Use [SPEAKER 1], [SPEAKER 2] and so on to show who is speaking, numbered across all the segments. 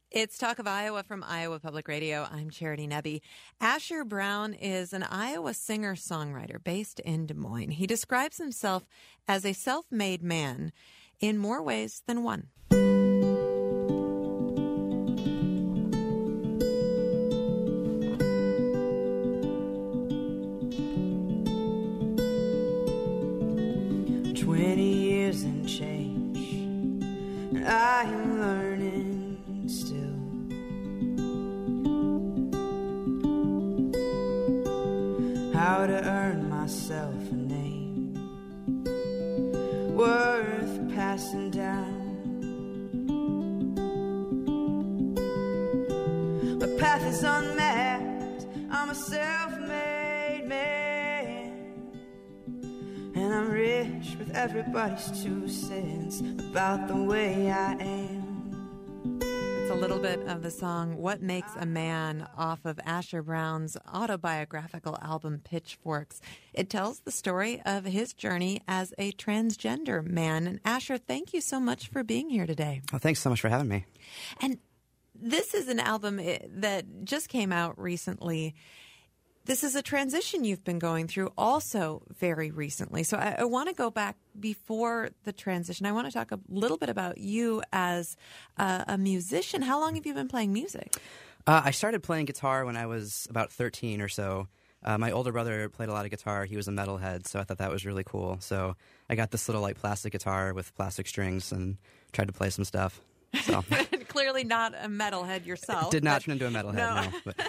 [SPEAKER 1] It's Talk of Iowa from Iowa Public Radio. I'm Charity Nebbe. Asher Brown is an Iowa singer-songwriter based in Des Moines. He describes himself as a self-made man in more ways than one.
[SPEAKER 2] Years and change, and I am learning still how to earn myself a name worth passing down. My path is unmapped, I'm a self-made man, and I'm rich with everybody's 2 cents about the way I am.
[SPEAKER 1] It's a little bit of the song What Makes a Man off of Asher Brown's autobiographical album Pitchforks. It tells the story of his journey as a transgender man. And Asher, thank you so much for being here today.
[SPEAKER 3] Well, thanks so much for having me.
[SPEAKER 1] And this is an album that just came out recently. This is a transition you've been going through also very recently. So I want to go back before the transition. I want to talk a little bit about you as a musician. How long have you been playing music?
[SPEAKER 3] I started playing guitar when I was about 13 or so. My older brother played a lot of guitar. He was a metalhead, so I thought that was really cool. So I got this little plastic guitar with plastic strings and tried to play some stuff. So
[SPEAKER 1] Clearly not a metalhead yourself.
[SPEAKER 3] Did not turn into a metalhead, no. But.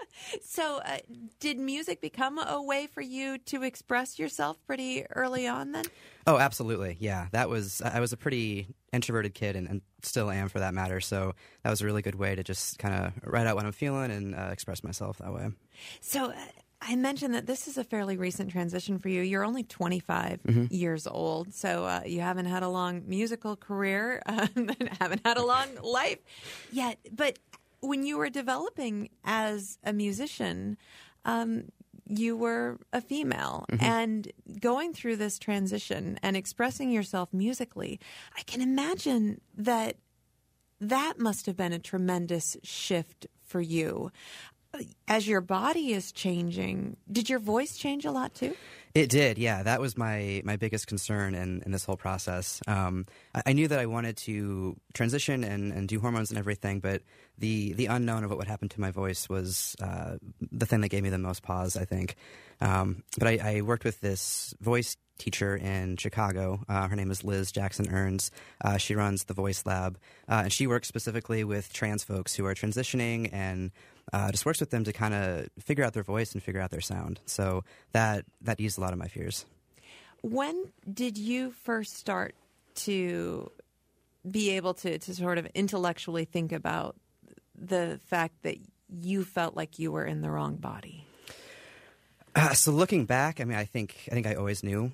[SPEAKER 1] So did music become a way for you to express yourself pretty early on then?
[SPEAKER 3] Oh, absolutely. Yeah, I was a pretty introverted kid and still am for that matter. So that was a really good way to just kind of write out what I'm feeling and express myself that way.
[SPEAKER 1] So I mentioned that this is a fairly recent transition for you. You're only 25 years old, so you haven't had a long musical career, haven't had a long life yet. But when you were developing as a musician, you were a female. And going through this transition and expressing yourself musically, I can imagine that must have been a tremendous shift for you. As your body is changing, did your voice change a lot too?
[SPEAKER 3] It did, yeah. That was my biggest concern in this whole process. I knew that I wanted to transition and do hormones and everything, but the unknown of what would happen to my voice was the thing that gave me the most pause, I think. But I worked with this voice teacher in Chicago. Her name is Liz Jackson-Earns. She runs the Voice Lab, and she works specifically with trans folks who are transitioning and just works with them to kind of figure out their voice and figure out their sound. So that eased a lot of my fears. When
[SPEAKER 1] did you first start to be able to sort of intellectually think about the fact that you felt like you were in the wrong body?
[SPEAKER 3] So looking back, I mean, I think I always knew.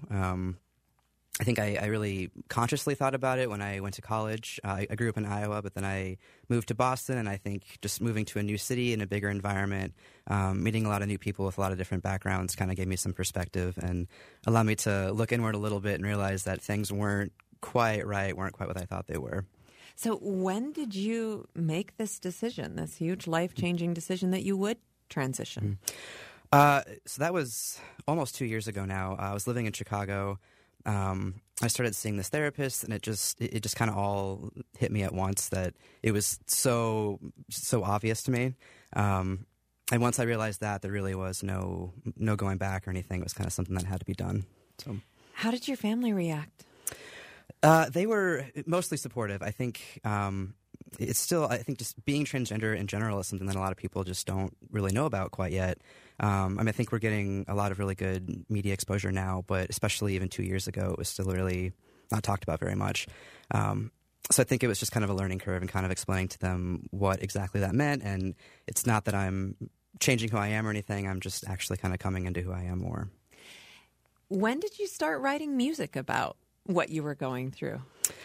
[SPEAKER 3] I think I really consciously thought about it when I went to college. I grew up in Iowa, but then I moved to Boston, and I think just moving to a new city in a bigger environment, meeting a lot of new people with a lot of different backgrounds kind of gave me some perspective and allowed me to look inward a little bit and realize that things weren't quite right, weren't quite what I thought they were.
[SPEAKER 1] So when did you make this decision, this huge life-changing decision that you would transition?
[SPEAKER 3] So that was almost 2 years ago now. I was living in Chicago. I started seeing this therapist, and it just kind of all hit me at once that it was so obvious to me. And once I realized that, there really was no going back or anything. It was kind of something that had to be done. So,
[SPEAKER 1] how did your family react?
[SPEAKER 3] They were mostly supportive. I think it's still, I think just being transgender in general is something that a lot of people just don't really know about quite yet. I mean, I think we're getting a lot of really good media exposure now, but especially even 2 years ago, it was still really not talked about very much. So I think it was just kind of a learning curve and kind of explaining to them what exactly that meant. And it's not that I'm changing who I am or anything. I'm just actually kind of coming into who I am more.
[SPEAKER 1] When did you start writing music about what you were going through?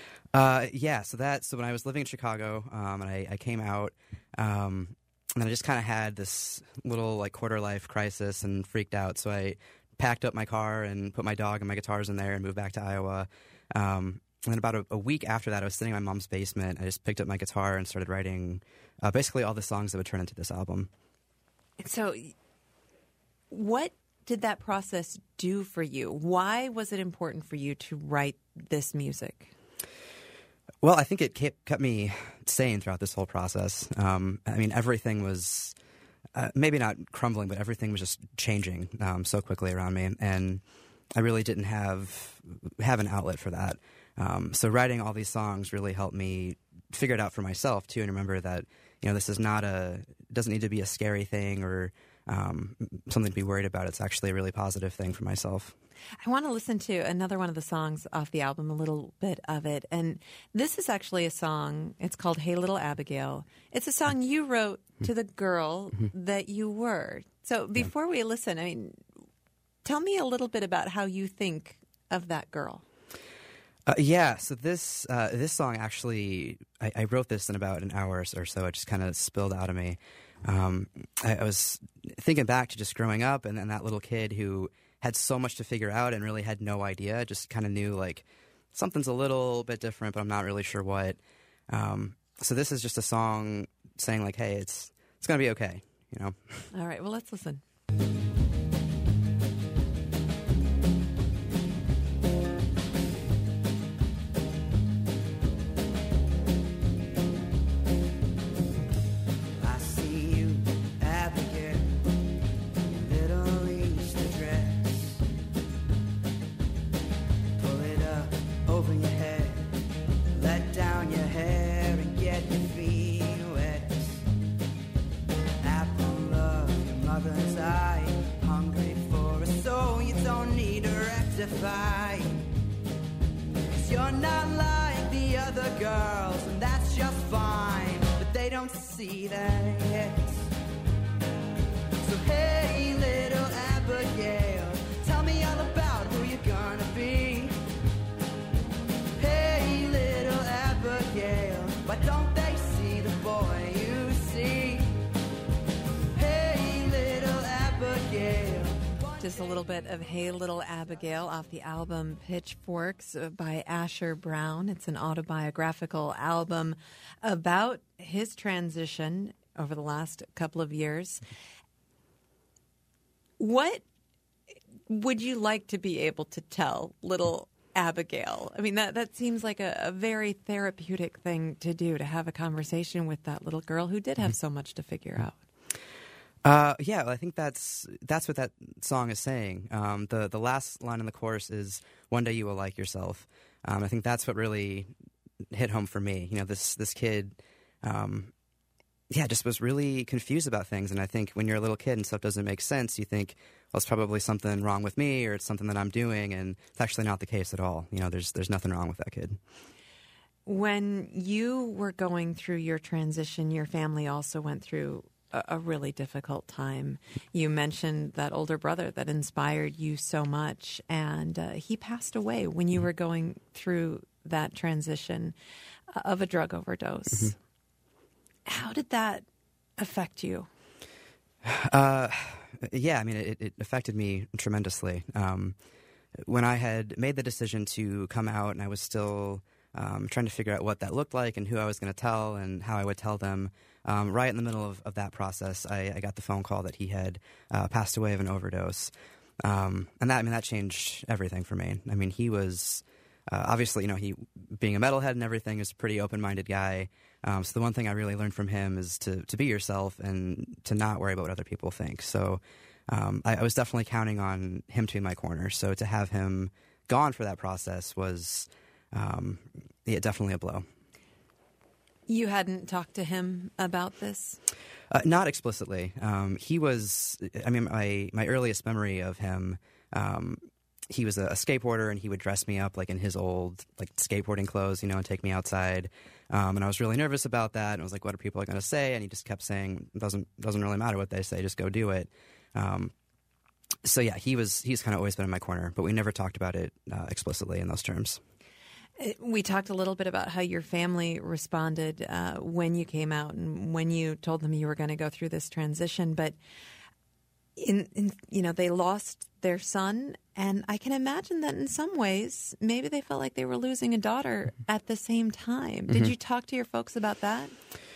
[SPEAKER 3] So when I was living in Chicago, and I came out, and I just kind of had this little quarter life crisis and freaked out. So I packed up my car and put my dog and my guitars in there and moved back to Iowa. then about a week after that, I was sitting in my mom's basement. I just picked up my guitar and started writing basically all the songs that would turn into this album.
[SPEAKER 1] So what did that process do for you? Why was it important for you to write this music?
[SPEAKER 3] Well, I think it kept me sane throughout this whole process. I mean, everything was maybe not crumbling, but everything was just changing so quickly around me, and I really didn't have an outlet for that. So writing all these songs really helped me figure it out for myself too, and remember that this is not it doesn't need to be a scary thing or something to be worried about. It's actually a really positive thing for myself.
[SPEAKER 1] I want to listen to another one of the songs off the album, a little bit of it. And this is actually a song. It's called Hey Little Abigail. It's a song you wrote to the girl that you were. So before we listen, I mean, tell me a little bit about how you think of that girl.
[SPEAKER 3] So this song actually, I wrote this in about an hour or so. It just kind of spilled out of me. I was thinking back to just growing up and that little kid who had so much to figure out and really had no idea, just kind of knew like something's a little bit different, but I'm not really sure what. So this is just a song saying like, hey, it's going to be okay, All
[SPEAKER 1] right, well, let's listen.
[SPEAKER 2] Cause you're not like the other girls, and that's just fine, but they don't see that yet. So hey little Abigail, tell me all about who you're gonna be. Hey little Abigail, why don't they see the boy you see? Hey little Abigail.
[SPEAKER 1] Just a little bit of Hey Little Abigail off the album Pitchforks by Asher Brown. It's an autobiographical album about his transition over the last couple of years. What would you like to be able to tell little Abigail? I mean, that seems like a very therapeutic thing to do, to have a conversation with that little girl who did have so much to figure out.
[SPEAKER 3] Well, I think that's what that song is saying. The last line in the chorus is "One day you will like yourself." I think that's what really hit home for me. This kid, just was really confused about things. And I think when you're a little kid and stuff doesn't make sense, you think, well, it's probably something wrong with me, or it's something that I'm doing, and it's actually not the case at all. There's nothing wrong with that kid.
[SPEAKER 1] When you were going through your transition, your family also went through a really difficult time. You mentioned that older brother that inspired you so much, and he passed away when you were going through that transition of a drug overdose. Mm-hmm. How did that affect you?
[SPEAKER 3] I mean, it affected me tremendously. When I had made the decision to come out, and I was still trying to figure out what that looked like and who I was going to tell and how I would tell them, right in the middle of that process, I got the phone call that he had passed away of an overdose. And that changed everything for me. I mean, he was obviously, he being a metalhead and everything, is a pretty open-minded guy. So the one thing I really learned from him is to be yourself and to not worry about what other people think. So I was definitely counting on him to be my corner. So to have him gone for that process was definitely a blow.
[SPEAKER 1] You hadn't talked to him about this?
[SPEAKER 3] Not explicitly. He was, my earliest memory of him, he was a skateboarder, and he would dress me up like in his old skateboarding clothes, and take me outside. And I was really nervous about that. And I was like, what are people going to say? And he just kept saying, doesn't really matter what they say, just go do it. He's kind of always been in my corner, but we never talked about it explicitly in those terms.
[SPEAKER 1] We talked a little bit about how your family responded when you came out and when you told them you were going to go through this transition. But they lost their son, and I can imagine that in some ways, maybe they felt like they were losing a daughter at the same time. Did you talk to your folks about that?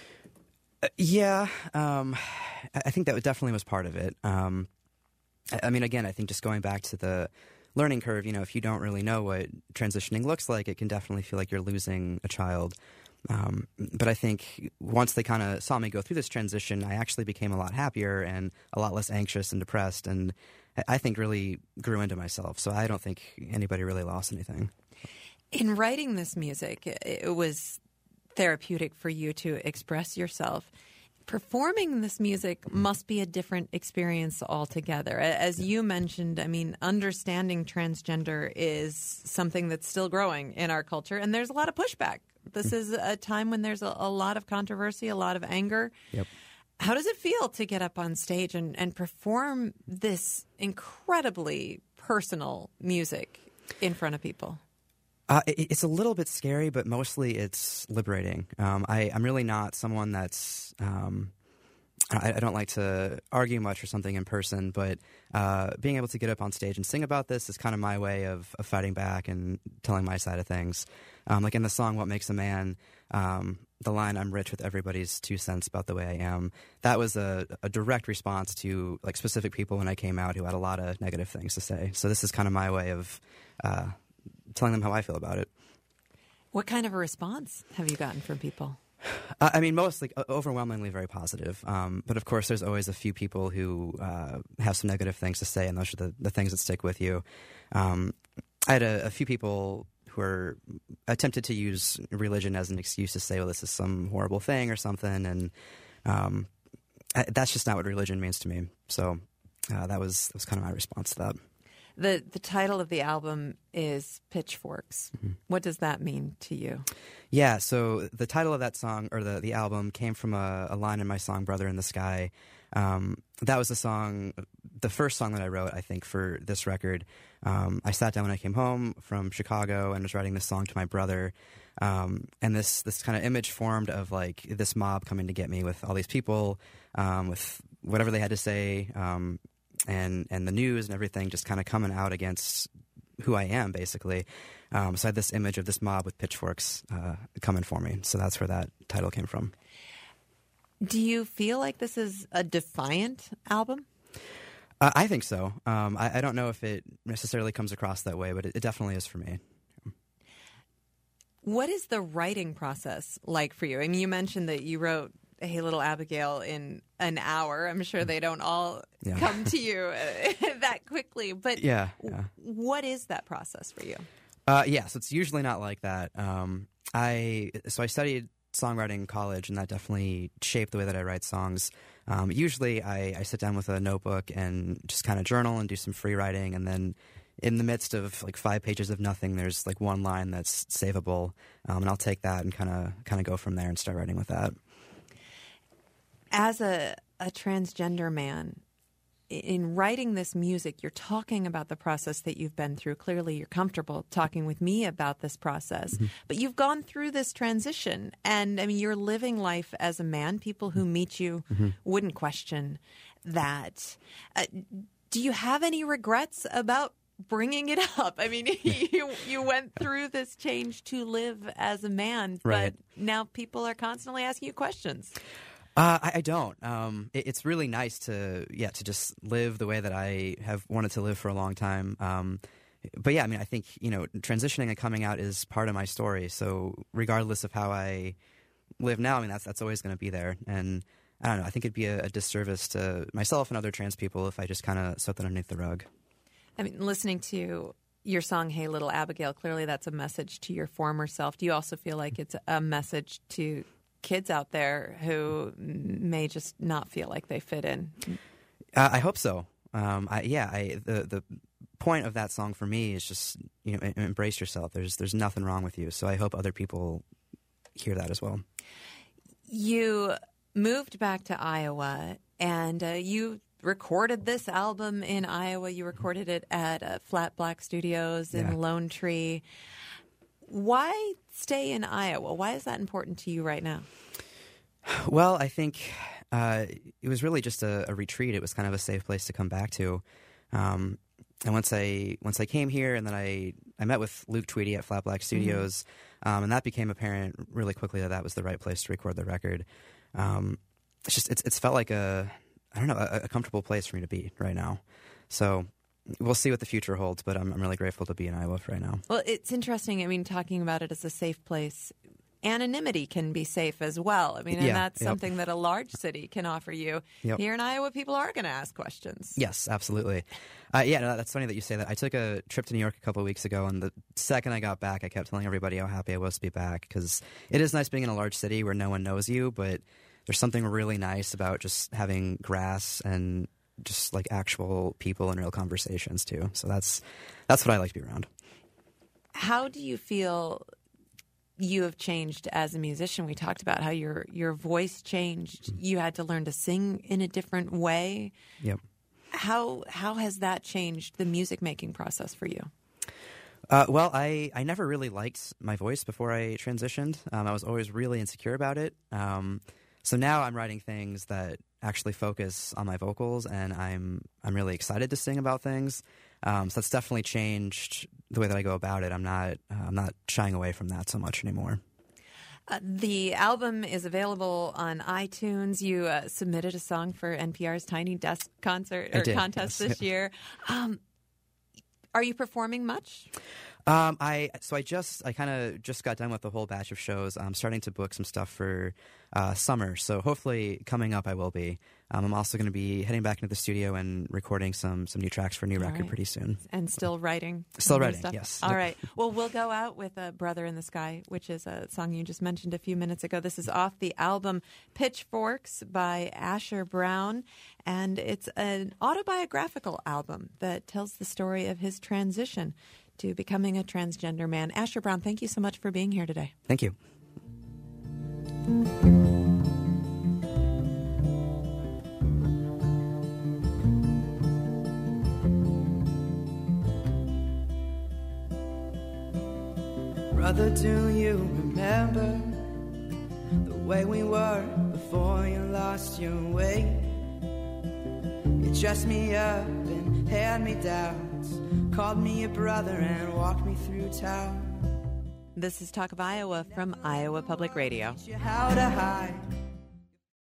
[SPEAKER 3] Yeah, I think that definitely was part of it. I mean, again, I think just going back to the learning curve, if you don't really know what transitioning looks like, it can definitely feel like you're losing a child. But I think once they kind of saw me go through this transition, I actually became a lot happier and a lot less anxious and depressed, and I think really grew into myself. So I don't think anybody really lost anything.
[SPEAKER 1] In writing this music, it was therapeutic for you to express yourself. Performing this music must be a different experience altogether. As you mentioned, I mean, understanding transgender is something that's still growing in our culture, and there's a lot of pushback. This is a time when there's a lot of controversy, a lot of anger.
[SPEAKER 3] Yep.
[SPEAKER 1] How does it feel to get up on stage and perform this incredibly personal music in front of people?
[SPEAKER 3] It's a little bit scary, but mostly it's liberating. I'm really not someone that's... I don't like to argue much or something in person, but being able to get up on stage and sing about this is kind of my way of fighting back and telling my side of things. Like in the song "What Makes a Man," the line "I'm rich with everybody's 2 cents about the way I am," that was a direct response to like specific people when I came out who had a lot of negative things to say. So this is kind of my way of telling them how I feel about it.
[SPEAKER 1] What kind of a response have you gotten from people?
[SPEAKER 3] I mean, mostly, overwhelmingly very positive. But of course, there's always a few people who have some negative things to say, and those are the things that stick with you. I had a few people who are attempted to use religion as an excuse to say, well, this is some horrible thing or something, and that's just not what religion means to me. So that was kind of my response to that.
[SPEAKER 1] The title of the album is Pitchforks. Mm-hmm. What does that mean to you?
[SPEAKER 3] Yeah, so the title of that song, or the album, came from a line in my song "Brother in the Sky." That was the first song that I wrote, I think, for this record. I sat down when I came home from Chicago and was writing this song to my brother. And this kind of image formed of like this mob coming to get me with all these people, with whatever they had to say, and the news and everything just kind of coming out against who I am, basically. So I had this image of this mob with pitchforks coming for me. So that's where that title came from.
[SPEAKER 1] Do you feel like this is a defiant album?
[SPEAKER 3] I think so. I don't know if it necessarily comes across that way, but it definitely is for me.
[SPEAKER 1] What is the writing process like for you? I mean, you mentioned that you wrote Hey Little Abigail in an hour. I'm sure they don't all come to you that quickly, but what is that process for you?
[SPEAKER 3] So it's usually not like that. I studied songwriting in college, and that definitely shaped the way that I write songs. Usually I sit down with a notebook and just kind of journal and do some free writing, and then in the midst of like 5 pages of nothing, there's like one line that's savable, and I'll take that and kind of go from there and start writing with that.
[SPEAKER 1] As a transgender man, in writing this music, you're talking about the process that you've been through. Clearly, you're comfortable talking with me about this process. Mm-hmm. But you've gone through this transition, and I mean, you're living life as a man. People who meet you wouldn't question that. Do you have any regrets about bringing it up? I mean, you went through this change to live as a man, but now people are constantly asking you questions.
[SPEAKER 3] I don't. It's really nice to just live the way that I have wanted to live for a long time. But yeah, I mean, I think, transitioning and coming out is part of my story. So regardless of how I live now, I mean, that's always going to be there. And I don't know, I think it'd be a disservice to myself and other trans people if I just kind of swept that underneath the rug.
[SPEAKER 1] I mean, listening to your song, Hey Little Abigail, clearly that's a message to your former self. Do you also feel like it's a message to kids out there who may just not feel like they fit in?
[SPEAKER 3] I hope so. The point of that song for me is just embrace yourself. There's nothing wrong with you. So I hope other people hear that as well. You
[SPEAKER 1] moved back to Iowa, and you recorded this album in Iowa. You recorded it at Flat Black Studios in Lone Tree. Why stay in Iowa? Why is that important to you right now?
[SPEAKER 3] Well, I think It was really just a retreat. It was kind of a safe place to come back to. And once I came here, and then I met with Luke Tweedy at Flat Black Studios, and that became apparent really quickly that was the right place to record the record. It's felt like a comfortable place for me to be right now. So we'll see what the future holds, but I'm really grateful to be in Iowa right now.
[SPEAKER 1] Well, it's interesting. I mean, talking about it as a safe place, anonymity can be safe as well. I mean, and that's something that a large city can offer you.
[SPEAKER 3] Yep.
[SPEAKER 1] Here in Iowa, people are going to ask questions.
[SPEAKER 3] Yes, absolutely. That's funny that you say that. I took a trip to New York a couple of weeks ago, and the second I got back, I kept telling everybody how happy I was to be back, because it is nice being in a large city where no one knows you, but there's something really nice about just having grass and just like actual people and real conversations too. So that's what I like to be around.
[SPEAKER 1] How do you feel you have changed as a musician? We talked about how your voice changed. You had to learn to sing in a different way.
[SPEAKER 3] Yep.
[SPEAKER 1] How has that changed the music making process for you?
[SPEAKER 3] Well, I never really liked my voice before I transitioned. I was always really insecure about it. So now I'm writing things that actually focus on my vocals, and I'm really excited to sing about things. So that's definitely changed the way that I go about it. I'm not shying away from that so much anymore.
[SPEAKER 1] The album is available on iTunes. You submitted a song for NPR's Tiny Desk contest this year. Are you performing much?
[SPEAKER 3] I kind of just got done with the whole batch of shows. I'm starting to book some stuff for summer, so hopefully coming up I will be. I'm also going to be heading back into the studio and recording some new tracks for a new record pretty soon.
[SPEAKER 1] And still writing?
[SPEAKER 3] Still writing,
[SPEAKER 1] stuff?
[SPEAKER 3] Yes.
[SPEAKER 1] All right. Well, we'll go out with Brother in the Sky, which is a song you just mentioned a few minutes ago. This is off the album Pitchforks by Asher Brown, and it's an autobiographical album that tells the story of his transition to becoming a transgender man. Asher Brown, thank you so much for being here today.
[SPEAKER 3] Thank you.
[SPEAKER 2] Brother, do you remember the way we were before you lost your way? You dressed me up in hand-me-downs, called me your brother and walked me through town.
[SPEAKER 1] This is Talk of Iowa from Iowa Public Radio.
[SPEAKER 2] Teach you how to hide